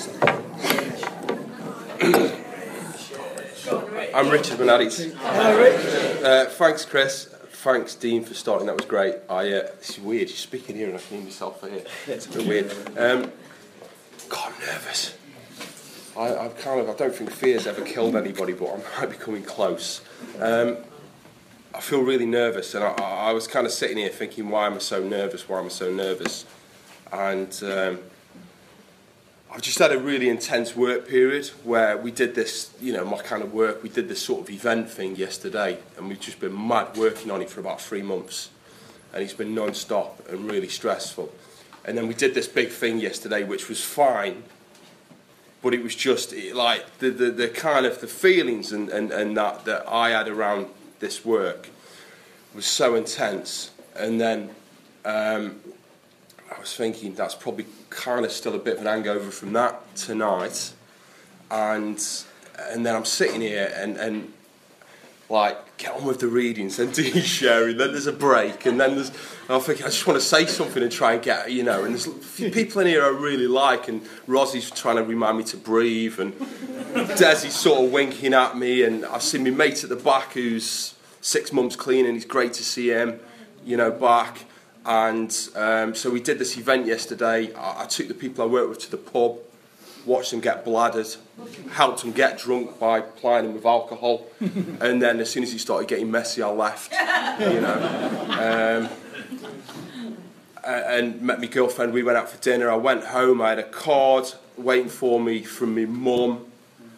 I'm Richard Manadis. Hello, Rich. Thanks, Chris. Thanks, Dean, for starting. That was great. This is weird. You're speaking here and I can hear myself here. It's a bit weird. God, I'm nervous. I don't think fear's ever killed anybody, but I might be coming close. I feel really nervous, and I was kind of sitting here thinking, why am I so nervous? Why am I so nervous? And I've just had a really intense work period where we did this, my kind of work, we did this sort of event thing yesterday, and we've just been mad working on it for about 3 months. And it's been non-stop and really stressful. And then we did this big thing yesterday, which was fine, but it was just like the kind of the feelings and that I had around this work was so intense. And then I was thinking that's probably kind of still a bit of an hangover from that tonight, and then I'm sitting here and like get on with the readings, and Dean's sharing, then there's a break, and then I'm thinking I just want to say something and try and get, and there's people in here I really like, and Rossie's trying to remind me to breathe, and Desi's sort of winking at me, and I've seen my mate at the back who's 6 months clean, and it's great to see him, back. And so we did this event yesterday. I took the people I work with to the pub, watched them get bladdered, helped them get drunk by plying them with alcohol, and then as soon as he started getting messy, I left, and met my girlfriend. We went out for dinner. I went home. I had a card waiting for me from my mum.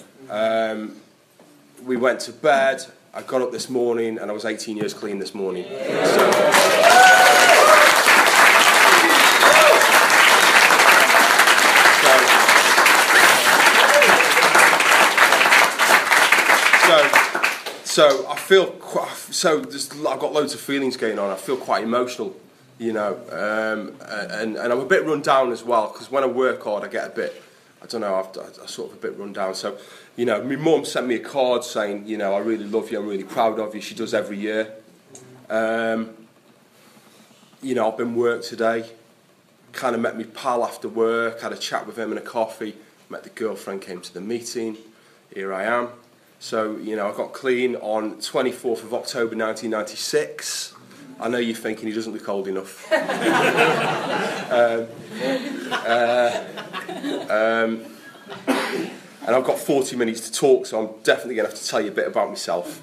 We went to bed. I got up this morning, and I was 18 years clean this morning. So I feel I've got loads of feelings going on. I feel quite emotional, and I'm a bit run down as well, because when I work hard I get a bit, I'm sort of a bit run down. So, my mum sent me a card saying, I really love you, I'm really proud of you. She does every year. I've been work today, kind of met my pal after work, had a chat with him and a coffee, met the girlfriend, came to the meeting, here I am. So, I got clean on 24th of October 1996. I know you're thinking he doesn't look old enough. And I've got 40 minutes to talk, so I'm definitely going to have to tell you a bit about myself.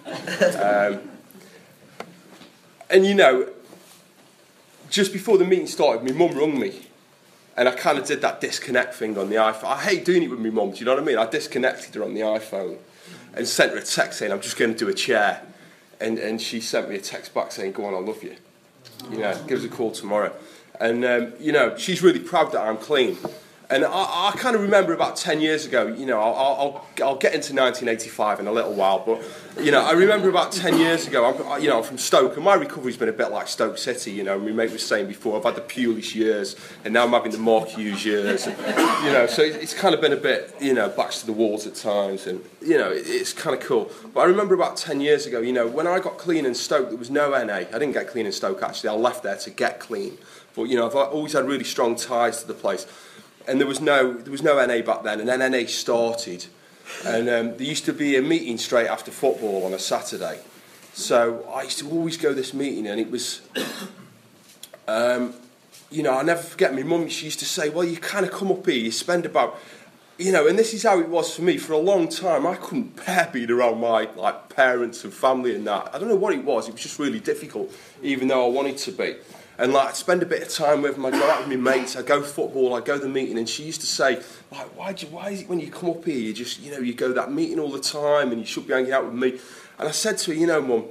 Just before the meeting started, my mum rung me. And I kind of did that disconnect thing on the iPhone. I hate doing it with my mum, do you know what I mean? I disconnected her on the iPhone and sent her a text saying, I'm just going to do a chair. And she sent me a text back saying, go on, I love you. Give us a call tomorrow. And, she's really proud that I'm clean. And I kind of remember about 10 years ago, I'll get into 1985 in a little while, but, I remember about 10 years ago, I'm from Stoke, and my recovery's been a bit like Stoke City, my mate was saying before, I've had the Pulish years, and now I'm having the Mark Hughes years, and, so it's kind of been a bit, backs to the walls at times, and, it's kind of cool. But I remember about 10 years ago, when I got clean in Stoke, there was no NA. I didn't get clean in Stoke, actually, I left there to get clean. But, I've always had really strong ties to the place. And there was no NA back then, and then NA started, and there used to be a meeting straight after football on a Saturday. So I used to always go to this meeting, and it was, I'll never forget my mum. She used to say, "Well, you kind of come up here, you spend about, and this is how it was for me for a long time. I couldn't bear being around my parents and family and that. I don't know what it was. It was just really difficult, even though I wanted to be." And I'd spend a bit of time with them, I'd go out with my mates, I'd go football, I'd go to the meeting, and she used to say, why is it when you come up here, you just, you go to that meeting all the time, and you should be hanging out with me. And I said to her, Mum,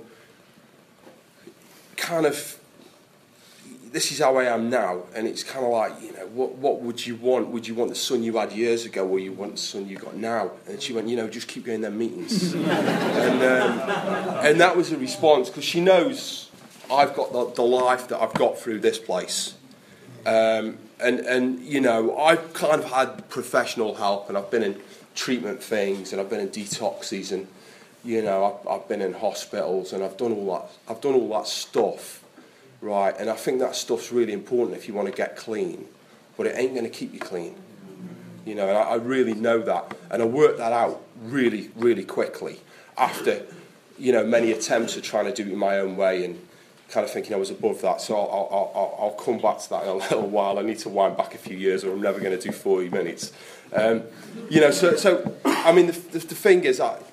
kind of, this is how I am now, and it's kind of like, what would you want? Would you want the son you had years ago, or you want the son you got now? And she went, just keep going to them meetings. And that was a response, because she knows I've got the life that I've got through this place. I've kind of had professional help, and I've been in treatment things, and I've been in detoxes, and I've been in hospitals, and I've done all that stuff, right? And I think that stuff's really important if you want to get clean, but it ain't going to keep you clean. you know, and I really know that. And I worked that out really, really quickly after, you know, many attempts at trying to do it in my own way and kind of thinking I was above that. So I'll come back to that in a little while. I need to wind back a few years or I'm never going to do 40 minutes. You know, so I mean, the thing is, I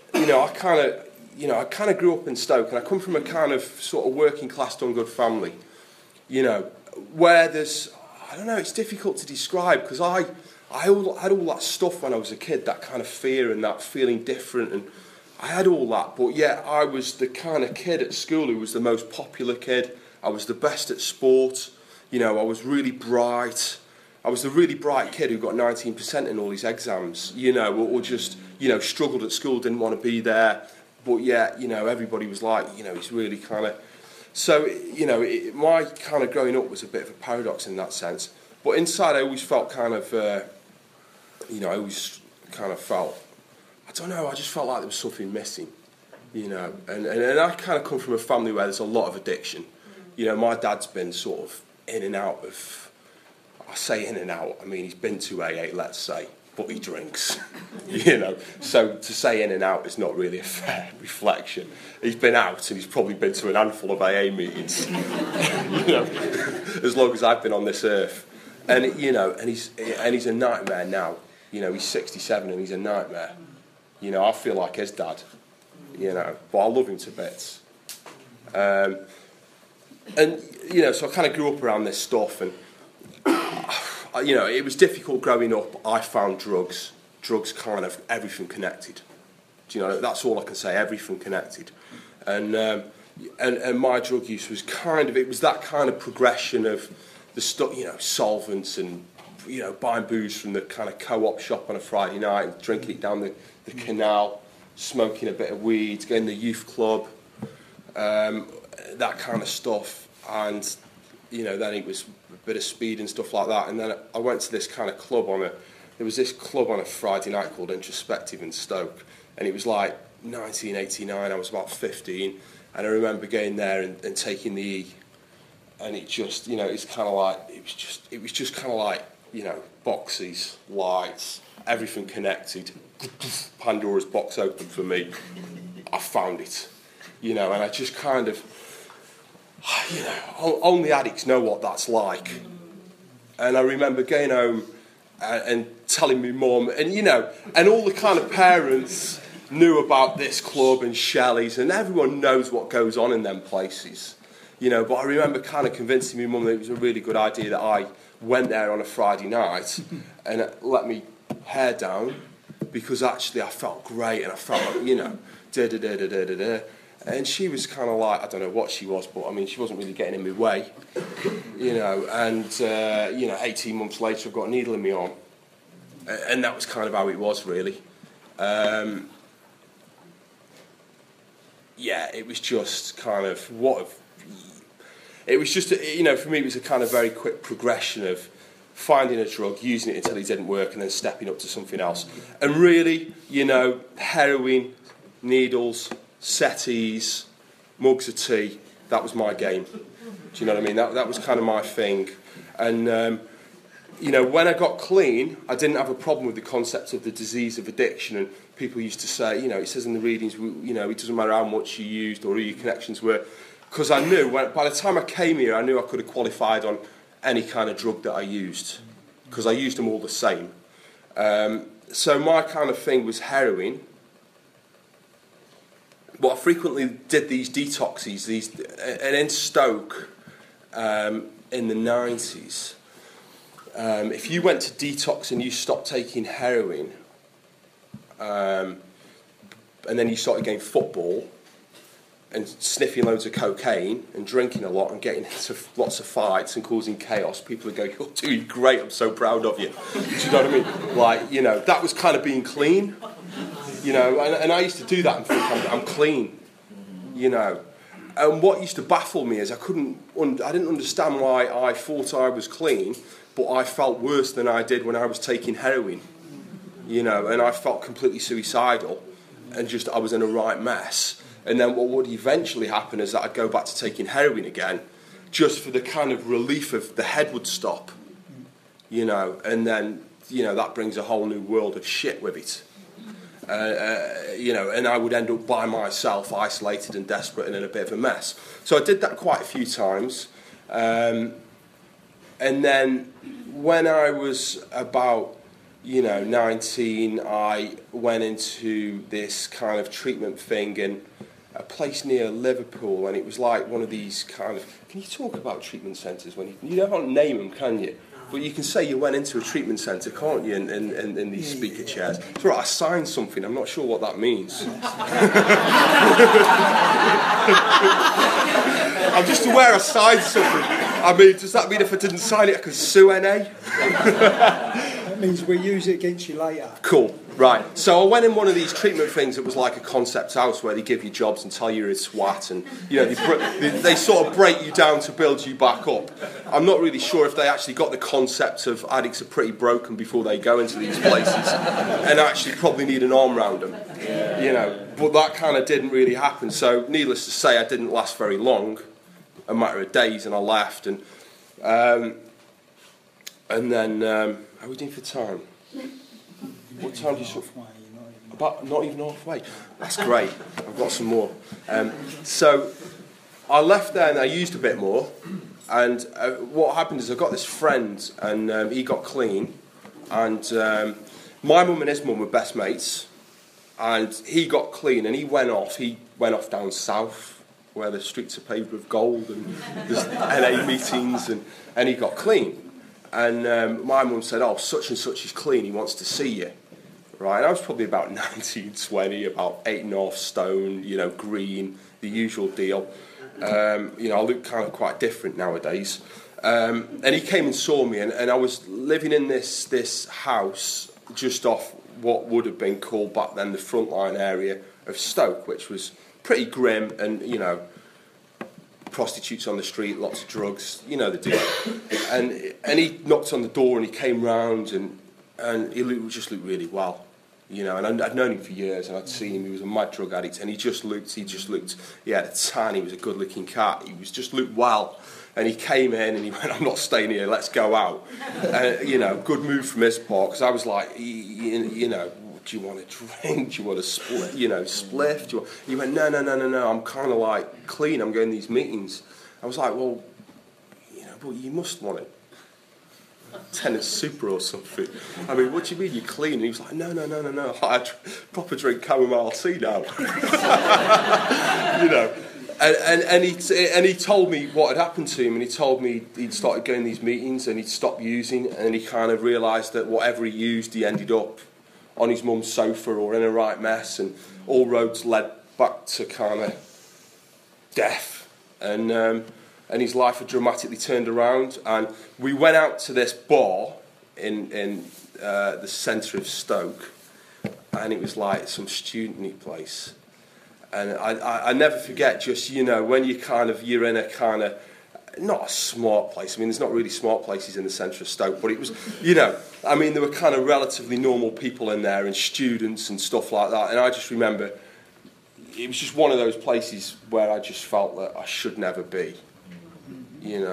kind of grew up in Stoke, and I come from a kind of sort of working class, done good family, you know, where there's, I don't know, it's difficult to describe because I had all that stuff when I was a kid, that kind of fear and that feeling different, and I had all that, but yet I was the kind of kid at school who was the most popular kid. I was the best at sport, you know, I was really bright. I was the really bright kid who got 19% in all these exams, you know, or just, you know, struggled at school, didn't want to be there, but yet, you know, everybody was like, you know, he's really kind of... So, you know, my kind of growing up was a bit of a paradox in that sense. But inside I always felt kind of, you know, I always kind of felt, I don't know, I just felt like there was something missing, you know. And I kind of come from a family where there's a lot of addiction. You know, my dad's been sort of in and out of... I say in and out, I mean, he's been to AA, let's say, but he drinks, you know. So to say in and out is not really a fair reflection. He's been out and he's probably been to an handful of AA meetings, you know, as long as I've been on this earth. And, you know, and he's a nightmare now. You know, he's 67 and he's a nightmare. You know, I feel like his dad, you know, but I love him to bits. And, you know, so I kind of grew up around this stuff and, you know, it was difficult growing up. I found drugs kind of everything connected. Do you know, that's all I can say, everything connected. And my drug use was it was that kind of progression of the stuff, you know, solvents and, you know, buying booze from the kind of co-op shop on a Friday night and drinking it down the canal, smoking a bit of weed, going to the youth club, that kind of stuff. And, you know, then it was a bit of speed and stuff like that. And then I went to this kind of club there was this club on a Friday night called Introspective in Stoke. And it was like 1989, I was about 15. And I remember going there and taking the E. And it just, you know, it's kind of like, it was just kind of like, you know, boxes, lights, everything connected. Pandora's box open for me. I found it, you know, and I just kind of, you know, only addicts know what that's like. And I remember going home and telling my mum, and, you know, and all the kind of parents knew about this club and Shelley's, and everyone knows what goes on in them places, you know. But I remember kind of convincing my mum that it was a really good idea that I went there on a Friday night and let me hair down, because actually I felt great and I felt like, you know, da-da-da-da-da-da-da. And she was kind of like, I don't know what she was, but I mean, she wasn't really getting in my way, you know. And, you know, 18 months later, I've got a needle in my arm. And that was kind of how it was, really. Yeah, it was just kind of it was just, you know, for me, it was a kind of very quick progression of finding a drug, using it until it didn't work, and then stepping up to something else. And really, you know, heroin, needles, settees, mugs of tea, that was my game. Do you know what I mean? That was kind of my thing. And, you know, when I got clean, I didn't have a problem with the concept of the disease of addiction. And people used to say, you know, it says in the readings, you know, it doesn't matter how much you used or who your connections were. Because I knew, by the time I came here, I knew I could have qualified on any kind of drug that I used. Because I used them all the same. So my kind of thing was heroin. But I frequently did these detoxes, and in Stoke, in the 90s, if you went to detox and you stopped taking heroin, and then you started getting football, and sniffing loads of cocaine, and drinking a lot, and getting into lots of fights and causing chaos, people would go, "You're doing great, I'm so proud of you." Do you know what I mean? Like, you know, that was kind of being clean. You know, and I used to do that and think I'm clean, you know. And what used to baffle me is I didn't understand why I thought I was clean, but I felt worse than I did when I was taking heroin, you know, and I felt completely suicidal and just I was in a right mess. And then what would eventually happen is that I'd go back to taking heroin again, just for the kind of relief of the head would stop, you know, and then that brings a whole new world of shit with it. And I would end up by myself, isolated and desperate and in a bit of a mess. So I did that quite a few times. And then when I was about, 19, I went into this kind of treatment thing in a place near Liverpool, and it was like one of these kind of... Can you talk about treatment centres? When you don't name them, can you? But you can say you went into a treatment centre, can't you, in these speaker chairs. It's all right, I signed something. I'm not sure what that means. I'm just aware I signed something. I mean, does that mean if I didn't sign it, I could sue NA? That means we'll use it against you later. Cool. Right. So I went in one of these treatment things that was like a concept house where they give you jobs and tell you you're a swat, and they sort of break you down to build you back up. I'm not really sure if they actually got the concept of addicts are pretty broken before they go into these places and actually probably need an arm round them. But that kind of didn't really happen. So needless to say, I didn't last very long, a matter of days, and I left. And then how are we doing for time? What time do you sort of... About not even halfway. That's great. I've got some more. So I left there and I used a bit more. And what happened is I got this friend, and he got clean. And my mum and his mum were best mates. And he got clean, and he went off. He went off down south, where the streets are paved with gold, and there's LA meetings, and he got clean. And my mum said, "Oh, such and such is clean. He wants to see you." Right, and I was probably about 19, 20, about 8.5 stone, green, the usual deal. I look kind of quite different nowadays. And he came and saw me, and I was living in this house just off what would have been called back then the frontline area of Stoke, which was pretty grim, and, prostitutes on the street, lots of drugs, the deal. And he knocked on the door, and he came round, and he just looked really well, and I'd known him for years, and I'd seen him. He was a mad drug addict, and he had a tan, he was a good-looking cat, just looked well. And he came in, and he went, "I'm not staying here, let's go out." Good move from his part, because I was like, do you want a drink? Do you want a spliff? He went, no, I'm kind of like clean, I'm going to these meetings. I was like, well, but you must want it. Tennis super or something. I mean, what do you mean you're clean? And he was like, no. I proper drink chamomile tea now. And he told me what had happened to him, and he told me he'd started going to these meetings and he'd stopped using, and he kind of realised that whatever he used, he ended up on his mum's sofa or in a right mess, and all roads led back to kind of death. And his life had dramatically turned around, and we went out to this bar in the centre of Stoke, and it was like some student-y place. And I never forget, just, when you're in a kind of, not a smart place. I mean, there's not really smart places in the centre of Stoke, but it was, there were kind of relatively normal people in there, and students and stuff like that. And I just remember, it was just one of those places where I just felt that I should never be, and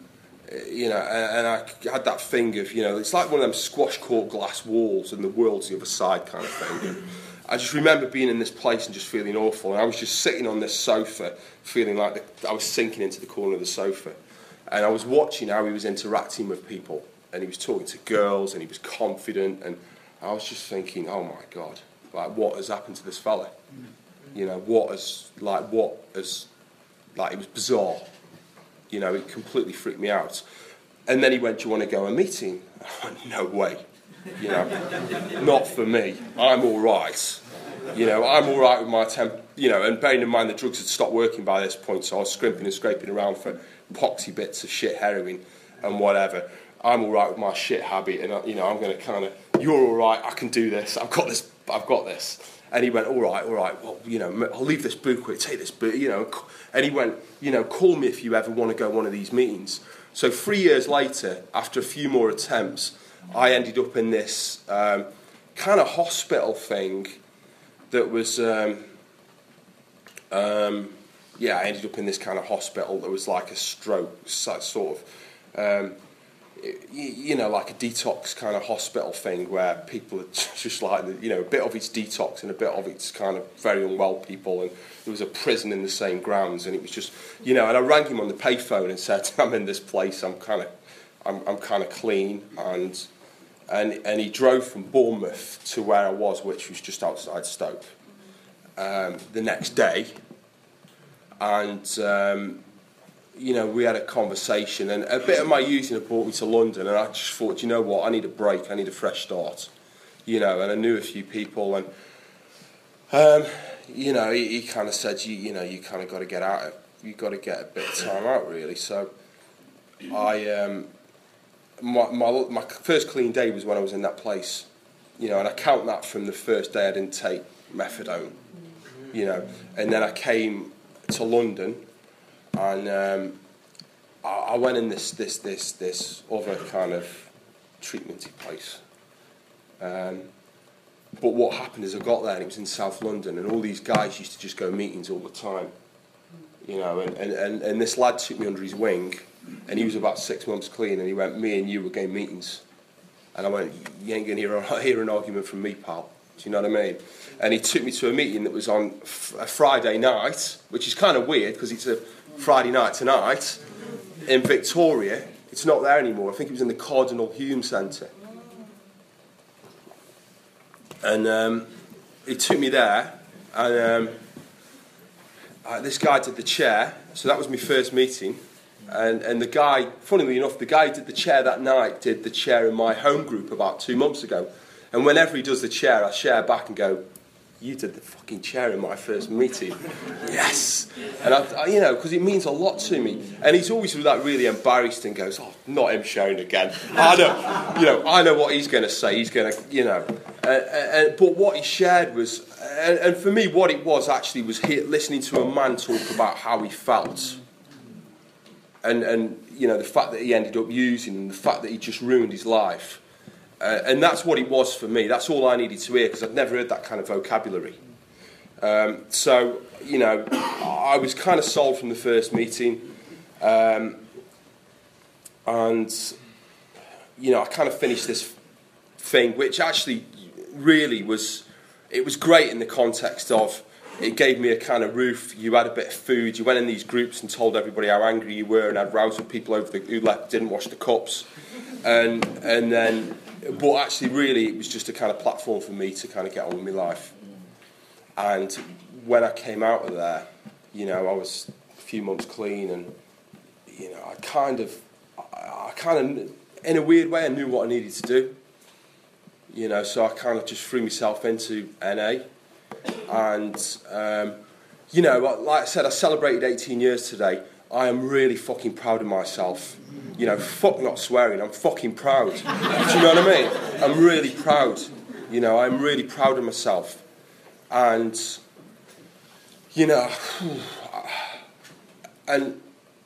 I had that thing of, it's like one of them squash court glass walls and the world's the other side kind of thing. And I just remember being in this place and just feeling awful, and I was just sitting on this sofa feeling like I was sinking into the corner of the sofa, and I was watching how he was interacting with people, and he was talking to girls, and he was confident, and I was just thinking, oh my God, like, what has happened to this fella? It was bizarre. It completely freaked me out. And then he went, "Do you want to go a meeting?" I went, "No way. Not for me. I'm all right. I'm all right with my and bearing in mind the drugs had stopped working by this point, so I was scrimping and scraping around for poxy bits of shit heroin and whatever. I'm all right with my shit habit, and I'm going to kind of, you're all right, I can do this, I've got this. And he went, all right, well, I'll leave this book, take this book, and he went, call me if you ever want to go one of these meetings. So 3 years later, after a few more attempts, I ended up in this kind of hospital thing that was, I ended up in this kind of hospital that was like a stroke, sort of, you know, like a detox kind of hospital thing where people are just like, you know, a bit of it's detox and a bit of it's kind of very unwell people, and there was a prison in the same grounds, and it was just, you know, and I rang him on the payphone and said, I'm in this place, I'm kind of clean, and he drove from Bournemouth to where I was, which was just outside Stoke, the next day, and you know, we had a conversation, and a bit of my using had brought me to London, and I just thought, you know what, I need a break, I need a fresh start, you know, and I knew a few people, and you know, he kind of said, you know, you kind of got to get out, you got to get a bit of time out, really. So I my first clean day was when I was in that place, you know, and I count that from the first day I didn't take methadone, you know, and then I came to London, and I went in this other kind of treatmenty place. But what happened is I got there and it was in South London, and all these guys used to just go meetings all the time, you know, and this lad took me under his wing, and he was about 6 months clean, and he went, me and you were going meetings. And I went, you ain't going to hear an argument from me, pal. Do you know what I mean? And he took me to a meeting that was on a Friday night, which is kind of weird because it's a Friday night tonight in Victoria. It's not there anymore. I think it was in the Cardinal Hume Centre. And he took me there, and this guy did the chair. So that was my first meeting. And the guy, funnily enough, the guy who did the chair that night did the chair in my home group about 2 months ago. And whenever he does the chair, I share back and go, you did the fucking chair in my first meeting. Yes. And I you know, because it means a lot to me. And he's always like really embarrassed and goes, oh, not him showing again. I know what he's going to say. He's going to, you know. But what he shared was, and for me, what it was actually was listening to a man talk about how he felt. And you know, the fact that he ended up using, and the fact that he just ruined his life. And that's what it was for me. That's all I needed to hear, because I'd never heard that kind of vocabulary. So, you know, I was kind of sold from the first meeting. And, you know, I kind of finished this thing, which actually really was, it was great in the context of, it gave me a kind of roof. You had a bit of food. You went in these groups and told everybody how angry you were, and had rows with people who didn't wash the cups. And then, but actually, really, it was just a kind of platform for me to kind of get on with my life. And when I came out of there, you know, I was a few months clean, and you know, I kind of, in a weird way, I knew what I needed to do. You know, so I kind of just threw myself into NA. And, you know, like I said, I celebrated 18 years today. I am really fucking proud of myself. You know, fuck not swearing, I'm fucking proud. Do you know what I mean? I'm really proud. You know, I'm really proud of myself. And, you know, and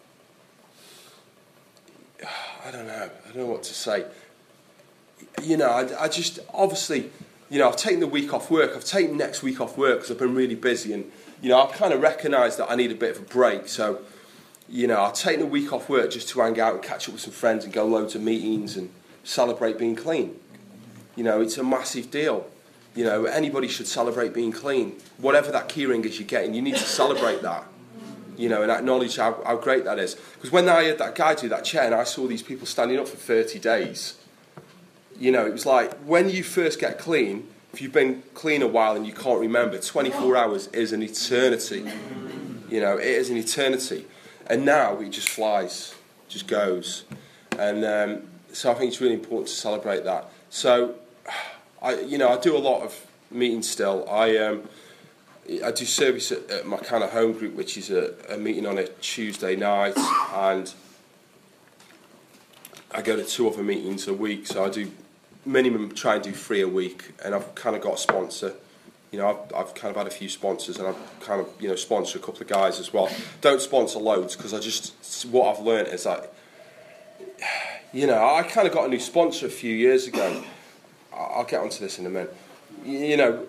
I don't know what to say. You know, I just, obviously, you know, I've taken the week off work. I've taken next week off work because I've been really busy. And, you know, I've kind of recognised that I need a bit of a break. So, you know, I've taken a week off work just to hang out and catch up with some friends and go loads of meetings and celebrate being clean. You know, it's a massive deal. You know, anybody should celebrate being clean. Whatever that key ring is you're getting, you need to celebrate that. You know, and acknowledge how great that is. Because when I heard that guy do that chair and I saw these people standing up for 30 days... You know, it was like, when you first get clean, if you've been clean a while and you can't remember, 24 hours is an eternity. You know, it is an eternity. And now it just flies, just goes. And so I think it's really important to celebrate that. So, I do a lot of meetings still. I do service at my kind of home group, which is a meeting on a Tuesday night, and I go to 2 other meetings a week, so I do minimum try and do 3 a week, and I've kind of got a sponsor. You know, I've kind of had a few sponsors, and I've kind of, you know, sponsor a couple of guys as well. Don't sponsor loads, because what I've learned is that, you know, I kind of got a new sponsor a few years ago. I'll get onto this in a minute. You know,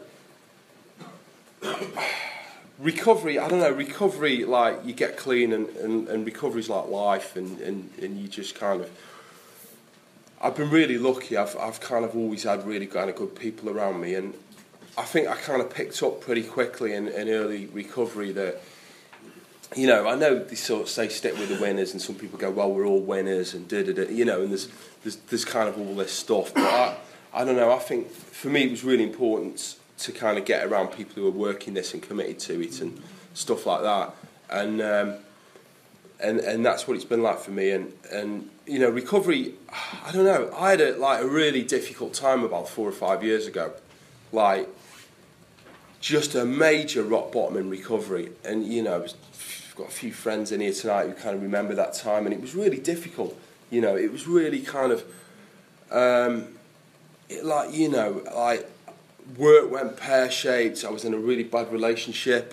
recovery, like, you get clean, and recovery's like life, and you just kind of, I've been really lucky. I've kind of always had really kind of good people around me, and I think I kind of picked up pretty quickly in early recovery that, you know, I know they sort of say stick with the winners, and some people go, well, we're all winners, and you know, and there's kind of all this stuff. But I don't know. I think for me it was really important to kind of get around people who are working this and committed to it and stuff like that, and that's what it's been like for me. And you know, recovery, I don't know. I had a really difficult time about 4 or 5 years ago, like just a major rock bottom in recovery. And you know, I've got a few friends in here tonight who kind of remember that time, and it was really difficult. You know, it was really kind of work went pear-shaped. I was in a really bad relationship.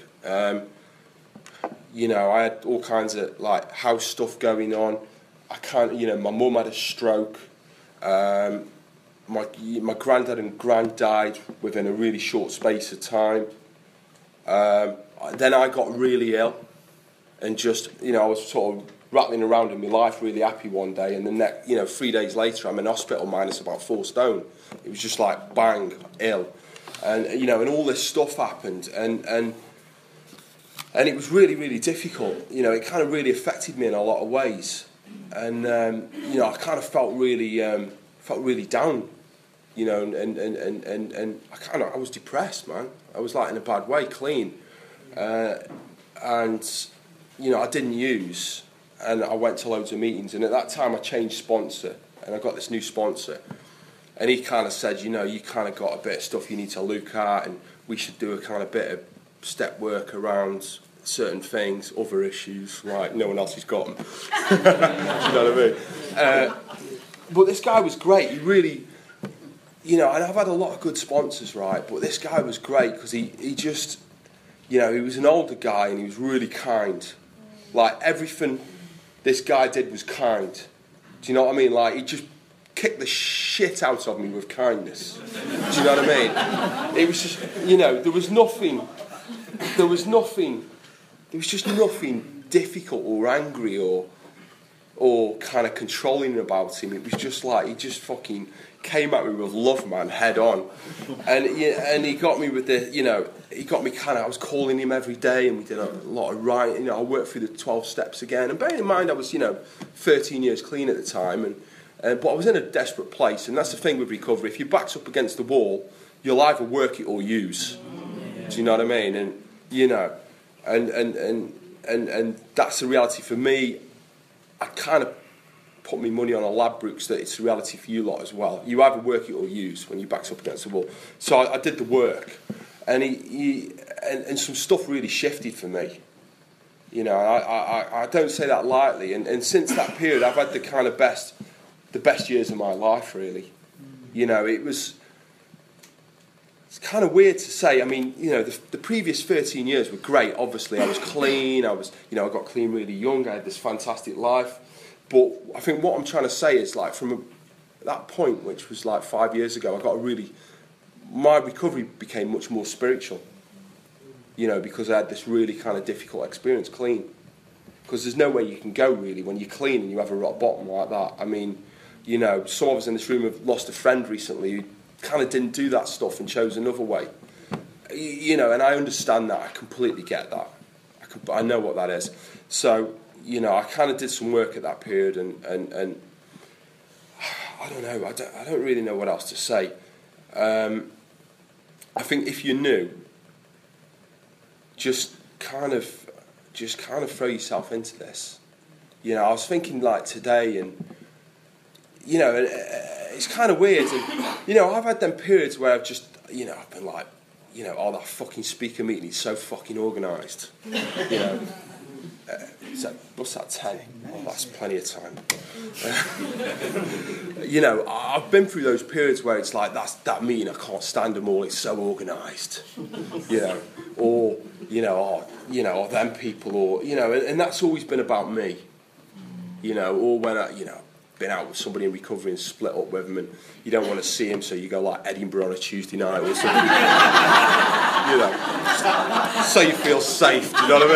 You know, I had all kinds of like house stuff going on. My mum had a stroke. My granddad and gran died within a really short space of time. Then I got really ill, and just, you know, I was sort of rattling around in my life, really happy one day, and then 3 days later, I'm in hospital minus about 4 stone. It was just like bang, ill, and you know, and all this stuff happened, and it was really, really difficult. You know, it kind of really affected me in a lot of ways, and you know, I kind of felt really down. You know, and I was depressed, man. I was like in a bad way, clean, and you know, I didn't use, and I went to loads of meetings, and at that time I changed sponsor, and I got this new sponsor, and he kind of said, you know, you kind of got a bit of stuff you need to look at, and we should do a kind of bit of step work around certain things, other issues, like no one else has got them. Do you know what I mean? But this guy was great. He really, you know, and I've had a lot of good sponsors, right? But this guy was great because he just, you know, he was an older guy and he was really kind. Like, everything this guy did was kind. Do you know what I mean? Like, he just kicked the shit out of me with kindness. Do you know what I mean? It was just, you know, there was just nothing difficult or angry or kind of controlling about him. It was just like, he just fucking came at me with love, man, head on. And he got me with the, you know, he got me kind of, I was calling him every day, and we did a lot of writing. You know, I worked through the 12 steps again. And bearing in mind, I was, you know, 13 years clean at the time, but I was in a desperate place. And that's the thing with recovery. If your back's up against the wall, you'll either work it or use. Do you know what I mean? And, you know, and that's the reality for me. I kind of put my money on a Ladbrokes that it's the reality for you lot as well. You either work it or use when your back's up against the wall. So I did the work, and and some stuff really shifted for me. You know, I don't say that lightly. And since that period, I've had the best years of my life, really. You know, it's kind of weird to say. I mean, you know, the previous 13 years were great. Obviously, I was clean. I got clean really young. I had this fantastic life. But I think what I'm trying to say is, like, from that point, which was like 5 years ago, my recovery became much more spiritual. You know, because I had this really kind of difficult experience clean. Because there's no way you can go, really, when you're clean and you have a rock bottom like that. I mean, you know, some of us in this room have lost a friend recently who kind of didn't do that stuff and chose another way. You know, and I understand that. I completely get that. I know what that is. So, you know, I kind of did some work at that period, and I don't know. I don't really know what else to say. I think if you're new, just kind of throw yourself into this. You know, I was thinking like today, and you know, it's kind of weird. And you know, I've had them periods where I've just, you know, I've been like, you know, oh, that fucking speaker meeting is so fucking organised. You know. What's that, 10? Oh, that's plenty of time. You know, I've been through those periods where it's like, that meeting, I can't stand them all, it's so organised. You know, or, you know, or them people, or, you know, and that's always been about me. You know, or when I, you know, been out with somebody in recovery and split up with them, and you don't want to see him, so you go like Edinburgh on a Tuesday night or something. You know, so you feel safe. Do you know what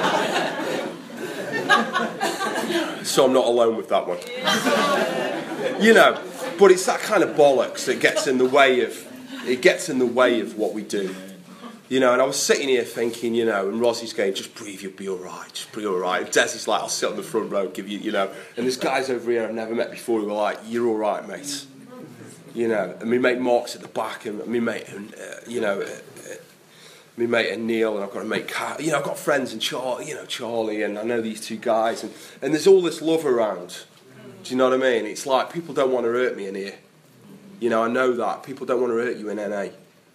I mean? So I'm not alone with that one. You know, but it's that kind of bollocks that gets in the way of what we do. You know, and I was sitting here thinking, you know, and Rossie's going, just breathe, you'll be all right, just be all right. Desi's like, I'll sit on the front row, give you, you know. And there's guys over here I've never met before who are like, you're all right, mate. You know, and my mate Mark's at the back, and my mate, my mate and Neil, and I've got a mate, you know, I've got friends and Charlie, and I know these two guys, and there's all this love around. Do you know what I mean? It's like people don't want to hurt me in here. You know, I know that. People don't want to hurt you in NA.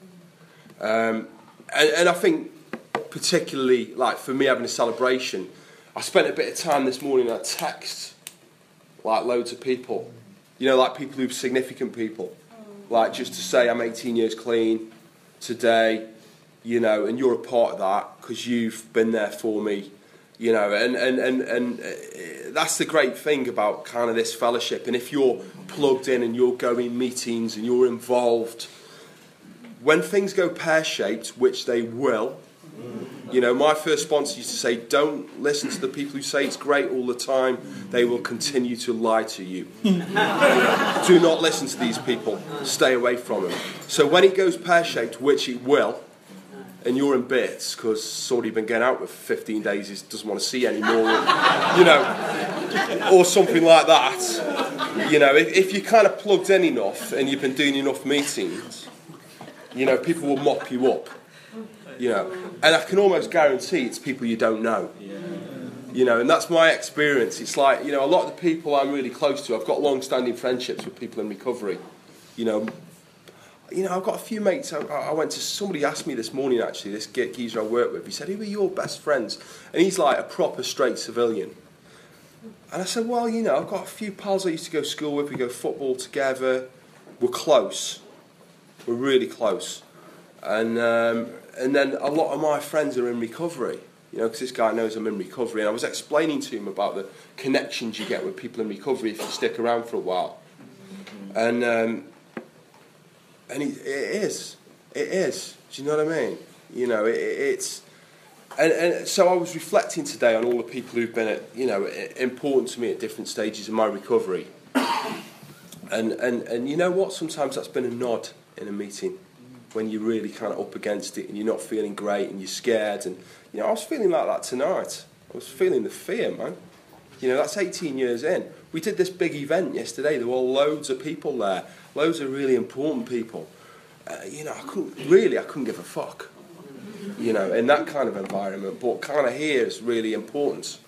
And I think, particularly, like, for me having a celebration, I spent a bit of time this morning, I text, like, loads of people. You know, like, people who've significant people. Like, just to say, I'm 18 years clean today, you know, and you're a part of that, because you've been there for me, you know, and that's the great thing about kind of this fellowship. And if you're plugged in and you're going meetings and you're involved, when things go pear-shaped, which they will, you know, my first sponsor used to say, don't listen to the people who say it's great all the time. They will continue to lie to you. Do not listen to these people. Stay away from them. So when it goes pear-shaped, which it will, and you're in bits because somebody you've been going out with for 15 days he doesn't want to see anymore, you know, or something like that. You know, if you're kind of plugged in enough and you've been doing enough meetings, you know, people will mop you up, you know, and I can almost guarantee it's people you don't know, you know, and that's my experience. It's like, you know, a lot of the people I'm really close to, I've got long-standing friendships with people in recovery, you know, I've got a few mates. I went to, somebody asked me this morning actually, this geezer I work with, he said, who are your best friends? And he's like a proper straight civilian. And I said, well, you know, I've got a few pals I used to go to school with, we go football together, we're close. We're really close, and then a lot of my friends are in recovery, you know, because this guy knows I'm in recovery, and I was explaining to him about the connections you get with people in recovery if you stick around for a while, and it is, do you know what I mean? You know, it's, and so I was reflecting today on all the people who've been, important to me at different stages of my recovery, and you know what? Sometimes that's been a nod in a meeting when you're really kind of up against it and you're not feeling great and you're scared, and you know, I was feeling like that tonight. I was feeling the fear, man. You know, that's 18 years in. We did this big event yesterday. There were loads of people there, loads of really important people. You know, I couldn't give a fuck, you know, in that kind of environment, but kind of here is really important.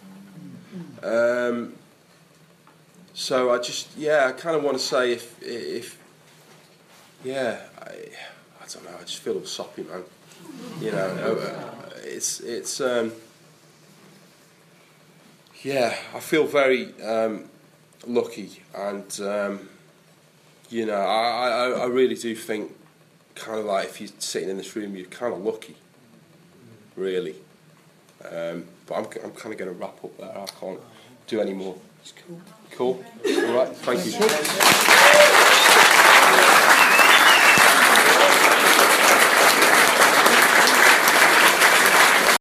So I kind of want to say I don't know, I just feel all soppy, man. You know, I feel very lucky, and you know, I really do think, kind of like, if you're sitting in this room, you're kind of lucky, really. But I'm kind of going to wrap up there. I can't do any more. It's cool. Cool. All right. Thank you.